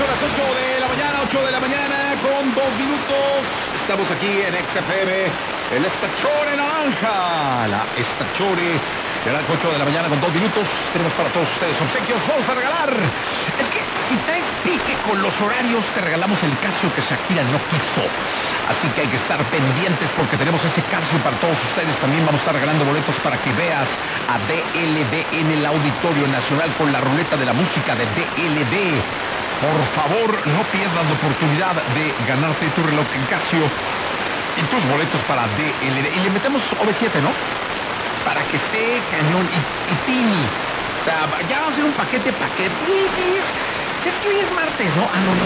son las 8 de la mañana, 8 de la mañana con 2 minutos. Estamos aquí en XFM, el Estachore Naranja. La Estachore Naranja, 8 de la mañana con 2 minutos. Tenemos para todos ustedes obsequios. Vamos a regalar. Es que si traes pique con los horarios, te regalamos el Casio que Shakira no quiso. Así que hay que estar pendientes porque tenemos ese Casio para todos ustedes. También vamos a estar regalando boletos para que veas a DLD en el Auditorio Nacional con la ruleta de la música de DLD. Por favor, no pierdas la oportunidad de ganarte tu reloj en Casio y tus boletos para DLD. Y le metemos OV7, ¿no? Para que esté cañón y tini. O sea, ya va a ser un paquete. Sí, es que hoy es martes, ¿no? Ah, no.